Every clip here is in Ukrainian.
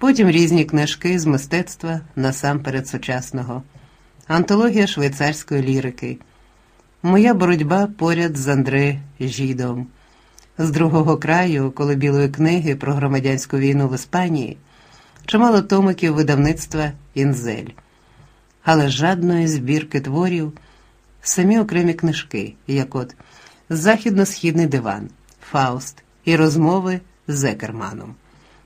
Потім різні книжки з мистецтва, насамперед сучасного. Антологія швейцарської лірики. Моя боротьба поряд з Андре Жідом. З другого краю, коло білої книги про громадянську війну в Іспанії, чимало томиків видавництва «Інзель». Але жадної збірки творів, самі окремі книжки, як от «Західно-східний диван», «Фауст» і «Розмови з Екерманом».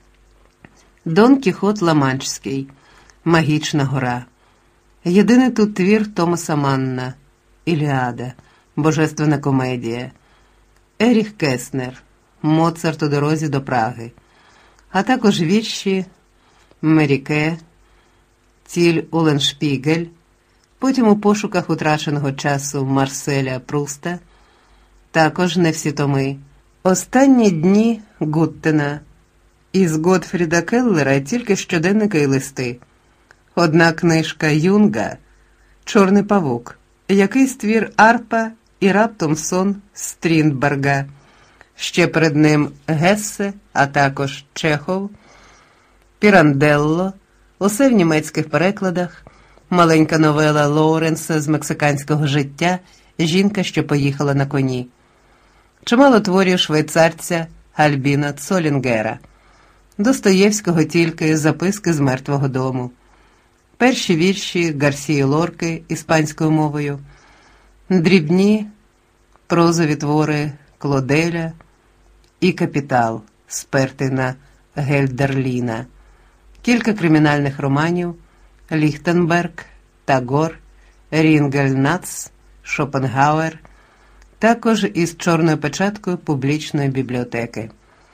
Дон Кіхот Ла-Манчський, «Магічна гора». Єдиний тут твір Томаса Манна, «Іліада», «Божественна комедія», Еріх Кеснер, «Моцарт у дорозі до Праги», а також вірші Меріке, Тіль Уленшпігель, потім у пошуках утраченого часу Марселя Пруста, також не всі томи, «Останні дні Гуттена», із Готфріда Келлера тільки щоденники і листи. Одна книжка Юнга «Чорний павук», якийсь твір Арпа і раптом сон Стріндберга, ще перед ним Гессе, а також Чехов, Піранделло, усе в німецьких перекладах, маленька новела Лоуренса з мексиканського життя «Жінка, що поїхала на коні», чимало творів швейцарця Альбіна Цолінгера, Достоєвського тільки записки з мертвого дому, перші вірші Гарсії Лорки іспанською мовою, дрібні прозові твори Клоделя і «Капітал», спертий на Гельдерліна, кілька кримінальних романів Ліхтенберг, Тагор, Рінгельнац, Шопенгауер, також із чорною печаткою публічної бібліотеки.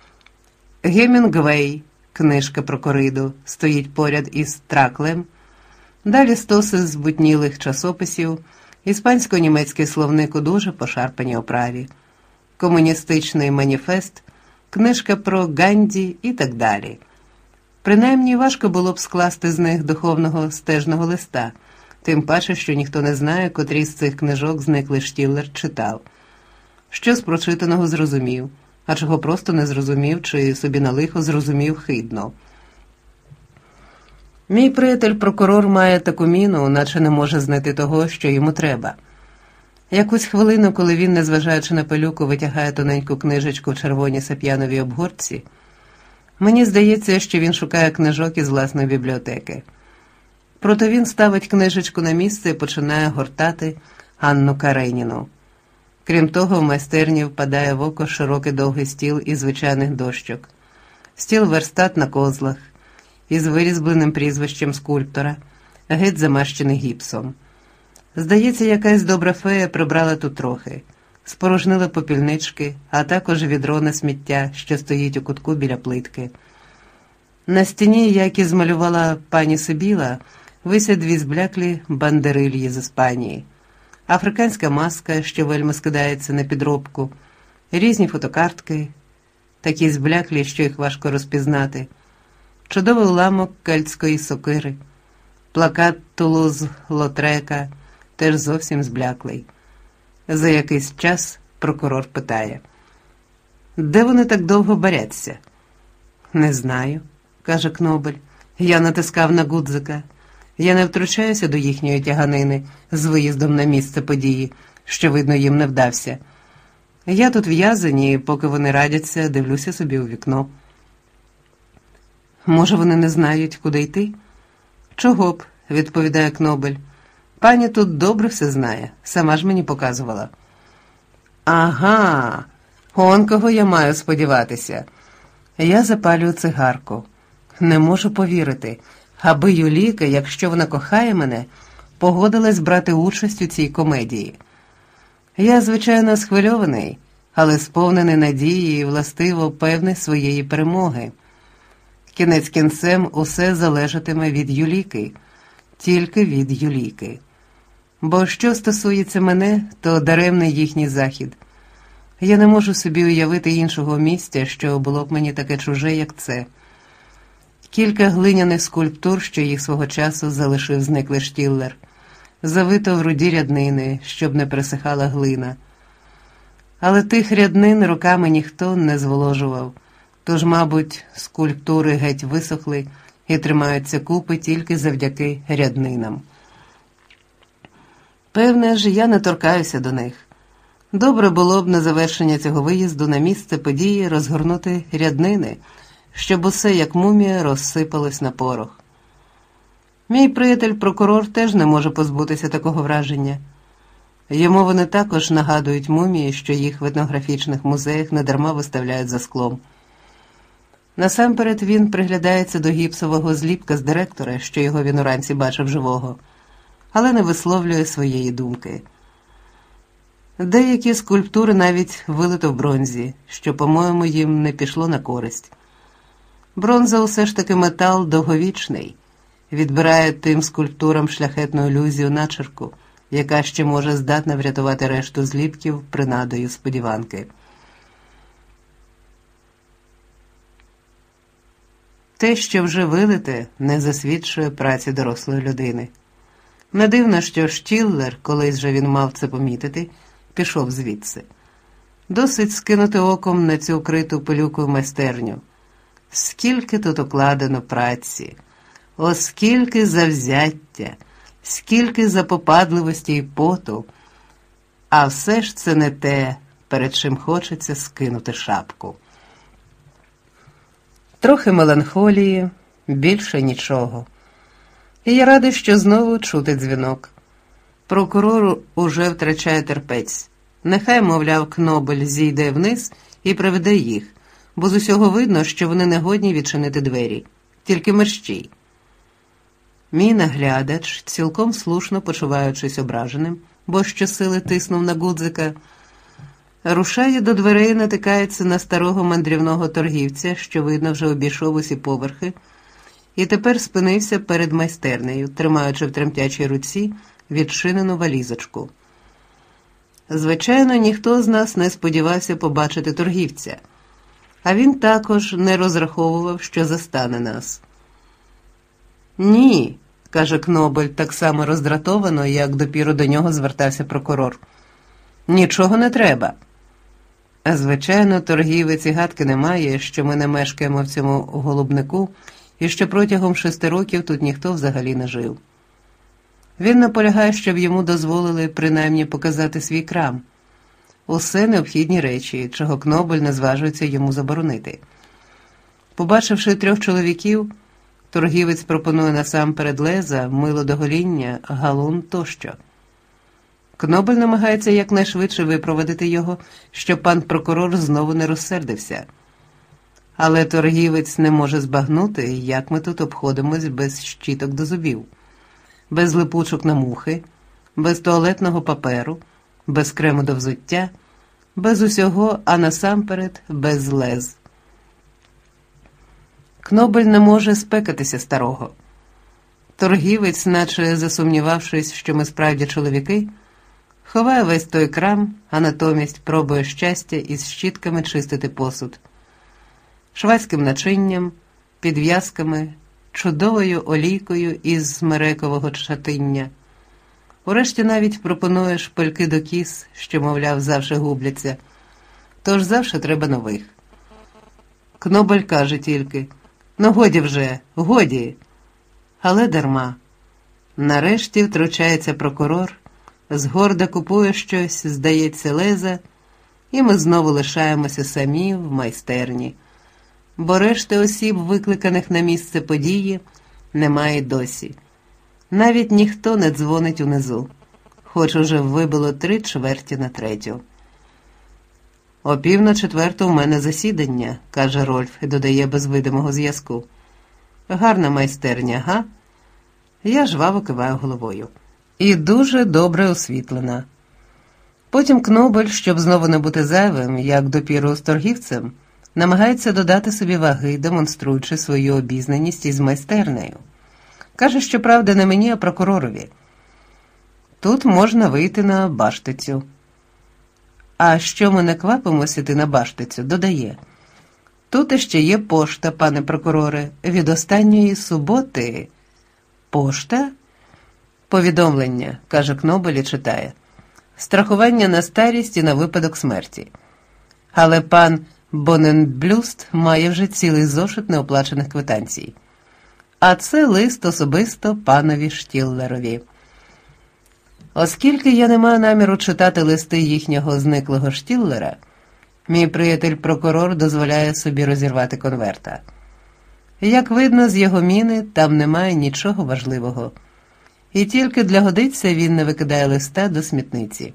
Гемінгвей, книжка про кориду, стоїть поряд із Траклем, далі стоси збутнілих часописів, іспансько-німецький словник у дуже пошарпаній оправі, комуністичний маніфест, книжка про Ганді і так далі. Принаймні, важко було б скласти з них духовного стежного листа, тим паче, що ніхто не знає, котрі з цих книжок зниклий Штіллер читав. Що з прочитаного зрозумів, а чого просто не зрозумів, чи собі на лихо зрозумів хибно. Мій приятель-прокурор має таку міну, наче не може знайти того, що йому треба. Якусь хвилину, коли він, незважаючи на пилюку, витягає тоненьку книжечку в червоній сап'яновій обгорці, мені здається, що він шукає книжок із власної бібліотеки. Проте він ставить книжечку на місце і починає гортати Анну Кареніну. Крім того, в майстерні впадає в око широкий довгий стіл із звичайних дощок. Стіл-верстат на козлах, із вирізбленим прізвищем скульптора, геть замащений гіпсом. Здається, якась добра фея прибрала тут трохи. Спорожнила попільнички, а також відро на сміття, що стоїть у кутку біля плитки. На стіні, як і змалювала пані Сибіла, висять дві збляклі бандерильї з Іспанії. Африканська маска, що вельми скидається на підробку, різні фотокартки, такі збляклі, що їх важко розпізнати, чудовий уламок кельтської сокири, плакат Тулуз-Лотрека, теж зовсім збляклий. За якийсь час прокурор питає: «Де вони так довго баряться?» «Не знаю», – каже Кнобель. «Я натискав на гудзика. Я не втручаюся до їхньої тяганини з виїздом на місце події, що, видно, їм не вдався. Я тут в'язані, і поки вони радяться, дивлюся собі у вікно». «Може, вони не знають, куди йти?» «Чого б», – відповідає Кнобель. «Пані тут добре все знає, сама ж мені показувала». «Ага, он кого я маю сподіватися». Я запалюю цигарку. Не можу повірити, аби Юліка, якщо вона кохає мене, погодилась брати участь у цій комедії. Я, звичайно, схвильований, але сповнений надії і властиво певний своєї перемоги. Кінець кінцем усе залежатиме від Юліки, тільки від Юліки. Бо що стосується мене, то даремний їхній захід. Я не можу собі уявити іншого місця, що було б мені таке чуже, як це. Кілька глиняних скульптур, що їх свого часу залишив зниклий Штіллер, завито в руді ряднини, щоб не пересихала глина. Але тих ряднин руками ніхто не зволожував, тож, мабуть, скульптури геть висохли і тримаються купи тільки завдяки ряднинам. Певне ж, я не торкаюся до них. Добре було б на завершення цього виїзду на місце події розгорнути ряднини, щоб усе, як мумія, розсипалось на порох. Мій приятель-прокурор теж не може позбутися такого враження. Йому вони також нагадують мумії, що їх в етнографічних музеях недарма виставляють за склом. Насамперед він приглядається до гіпсового зліпка з директора, що його він уранці бачив живого, але не висловлює своєї думки. Деякі скульптури навіть вилито в бронзі, що, по-моєму, їм не пішло на користь. Бронза усе ж таки метал довговічний, відбирає тим скульптурам шляхетну ілюзію начерку, яка ще може здатна врятувати решту зліпків принадою сподіванки. Те, що вже вилите, не засвідчує праці дорослої людини. Не дивно, що Штіллер, колись же він мав це помітити, пішов звідси. Досить скинути оком на цю криту пилюкою майстерню. Скільки тут окладено праці, оскільки завзяття, скільки запопадливості і поту, а все ж це не те, перед чим хочеться скинути шапку. Трохи меланхолії, більше нічого. І я радий, що знову чути дзвінок. Прокурор уже втрачає терпець. Нехай, мовляв, Кнобель зійде вниз і приведе їх, бо з усього видно, що вони не годні відчинити двері. Тільки мерщій. Мій наглядач, цілком слушно почуваючись ображеним, бо щосили тиснув на гудзика, рушає до дверей і натикається на старого мандрівного торгівця, що, видно, вже обійшов усі поверхи, і тепер спинився перед майстернею, тримаючи в тремтячій руці відчинену валізочку. Звичайно, ніхто з нас не сподівався побачити торгівця, а він також не розраховував, що застане нас. «Ні», – каже Кнобель так само роздратовано, як допіру до нього звертався прокурор. «Нічого не треба». А звичайно, торгівець і гадки не має, що ми не мешкаємо в цьому голубнику і що протягом 6 років тут ніхто взагалі не жив. Він наполягає, щоб йому дозволили принаймні показати свій крам. Усе необхідні речі, чого Кнобель не зважується йому заборонити. Побачивши 3 чоловіків, торгівець пропонує насамперед леза, мило до гоління, галун тощо. Кнобель намагається якнайшвидше випровадити його, щоб пан прокурор знову не розсердився. Але торгівець не може збагнути, як ми тут обходимось без щіток до зубів, без липучок на мухи, без туалетного паперу, без крему до взуття, без усього, а насамперед без лез. Кнобель не може спекатися старого. Торгівець, наче засумнівавшись, що ми справді чоловіки, ховає весь той крам, а натомість пробує щастя із щітками чистити посуд, швадським начинням, підв'язками, чудовою олійкою із смерекового чатиння. Урешті навіть пропонує шпильки до кіз, що, мовляв, завше губляться, тож завше треба нових. Кнобель каже тільки: «Ну годі вже, годі!» Але дарма. Нарешті втручається прокурор, згорда купує щось, здається, леза, і ми знову лишаємося самі в майстерні, бо решти осіб, викликаних на місце події, немає досі. Навіть ніхто не дзвонить унизу, хоч уже вибило 3/4. «О 3:45 у мене засідання», – каже Рольф і додає без видимого зв'язку. «Гарна майстерня, га?» Я жваво киваю головою. І дуже добре освітлена. Потім Кнобель, щоб знову не бути зайвим, як допіру з торгівцем, намагається додати собі ваги, демонструючи свою обізнаність із майстернею. Каже, що правда не мені, а прокуророві. Тут можна вийти на баштицю. А що ми не квапимося йти на баштицю, додає. Тут іще є пошта, пане прокуроре, від останньої суботи. Пошта? Повідомлення, каже Кнобель і читає. Страхування на старість і на випадок смерті. Але пан Боненблюст має вже цілий зошит неоплачених квитанцій. А це лист особисто панові Штіллерові. Оскільки я не маю наміру читати листи їхнього зниклого Штіллера, мій приятель-прокурор дозволяє собі розірвати конверта. Як видно з його міни, там немає нічого важливого. І тільки для годиться він не викидає листа до смітниці.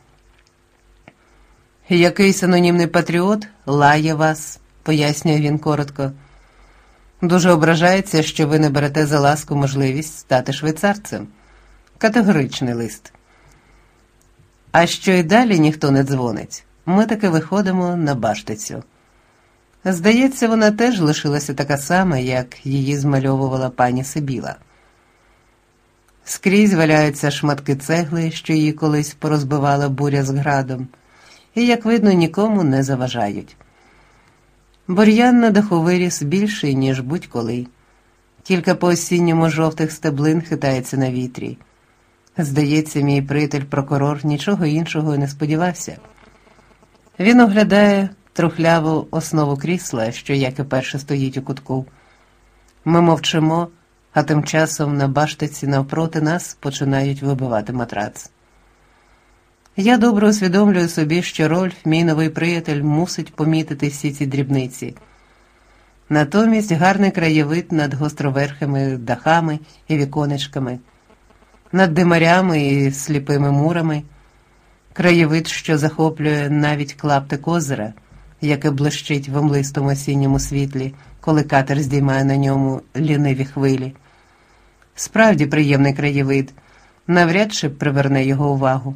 «Якийсь анонімний патріот лає вас», – пояснює він коротко. «Дуже ображається, що ви не берете за ласку можливість стати швейцарцем. Категоричний лист. А що й далі ніхто не дзвонить, ми таки виходимо на баштицю. Здається, вона теж лишилася така сама, як її змальовувала пані Сибіла. Скрізь валяються шматки цегли, що її колись порозбивала буря з градом, і, як видно, нікому не заважають. Бур'ян на даху виріс більший, ніж будь-коли. Кілька по-осінньому жовтих стеблин хитається на вітрі. Здається, мій приятель-прокурор нічого іншого не сподівався. Він оглядає трухляву основу крісла, що, як і перше, стоїть у кутку. Ми мовчимо, а тим часом на баштиці навпроти нас починають вибивати матрац. Я добре усвідомлюю собі, що Рольф, мій новий приятель, мусить помітити всі ці дрібниці. Натомість гарний краєвид над гостроверхими дахами і віконечками, над димарями і сліпими мурами, краєвид, що захоплює навіть клаптик озера, яке блищить в млистому осінньому світлі, коли катер здіймає на ньому ліниві хвилі. Справді приємний краєвид, навряд чи приверне його увагу.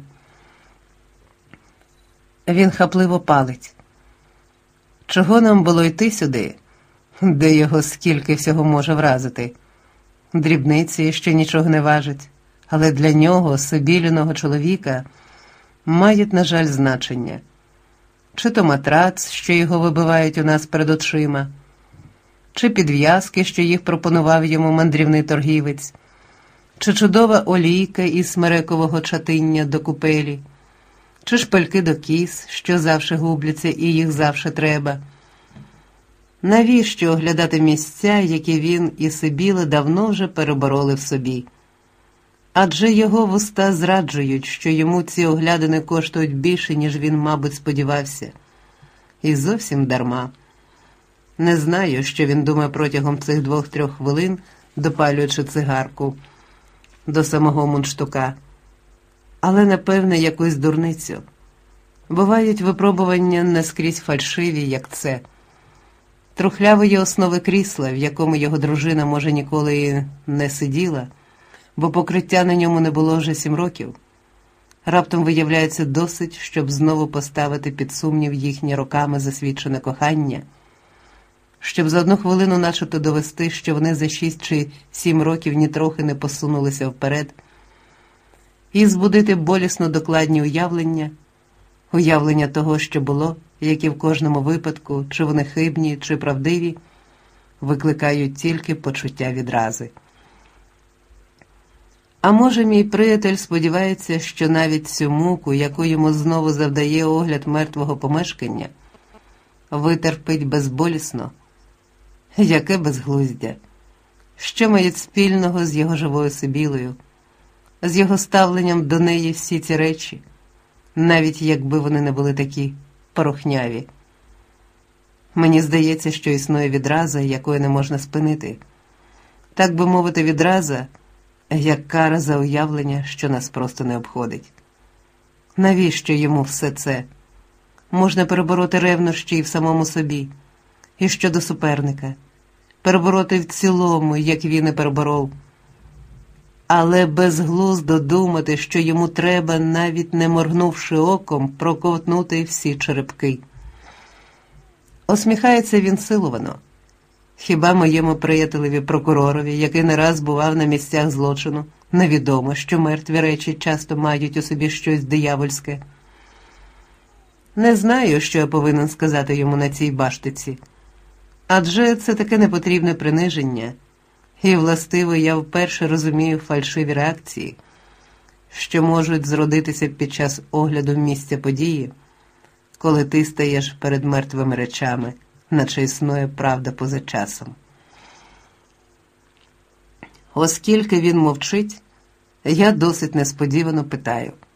Він хапливо палить. Чого нам було йти сюди, де його скільки всього може вразити? Дрібниці, що нічого не важать, але для нього, сибіліного чоловіка, мають, на жаль, значення. Чи то матрац, що його вибивають у нас перед очима, чи підв'язки, що їх пропонував йому мандрівний торгівець, чи чудова олійка із смерекового чатиння до купелі, чи шпильки до кіз, що завше губляться і їх завше треба. Навіщо оглядати місця, які він і Сибіла давно вже перебороли в собі? Адже його вуста зраджують, що йому ці оглядини коштують більше, ніж він, мабуть, сподівався. І зовсім дарма. Не знаю, що він думає протягом цих 2-3 хвилин, допалюючи цигарку до самого мундштука. Але, напевне, якусь дурницю. Бувають випробування не скрізь фальшиві, як це. Трухлявої основи крісла, в якому його дружина, може, ніколи і не сиділа, бо покриття на ньому не було вже 7 років. Раптом виявляється досить, щоб знову поставити під сумнів їхнє роками засвідчене кохання, щоб за 1 хвилину начебто довести, що вони за 6 чи 7 років нітрохи не посунулися вперед, і збудити болісно докладні уявлення того, що було, які в кожному випадку, чи вони хибні, чи правдиві, викликають тільки почуття відрази. А може, мій приятель сподівається, що навіть цю муку, яку йому знову завдає огляд мертвого помешкання, витерпить безболісно? Яке безглуздя! Що мають спільного з його живою Сибілою, з його ставленням до неї всі ці речі, навіть якби вони не були такі порохняві? Мені здається, що існує відраза, якої не можна спинити. Так би мовити, відраза, як кара за уявлення, що нас просто не обходить. Навіщо йому все це? Можна перебороти ревнощі і в самому собі, і щодо суперника, перебороти в цілому, як він і переборов. Але безглуздо думати, що йому треба, навіть не моргнувши оком, проковтнути всі черепки. Осміхається він силовано. Хіба моєму приятелеві-прокуророві, який не раз бував на місцях злочину, невідомо, що мертві речі часто мають у собі щось диявольське? Не знаю, що я повинен сказати йому на цій баштиці. Адже це таке непотрібне приниження. І, властиво, я вперше розумію фальшиві реакції, що можуть зродитися під час огляду місця події, коли ти стаєш перед мертвими речами, наче існує правда поза часом. Оскільки він мовчить, я досить несподівано питаю: